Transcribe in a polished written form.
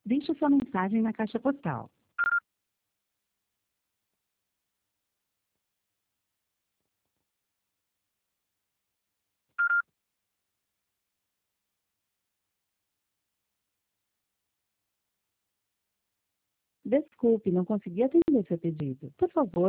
Deixe sua mensagem na caixa postal. Desculpe, não consegui atender seu pedido. Por favor,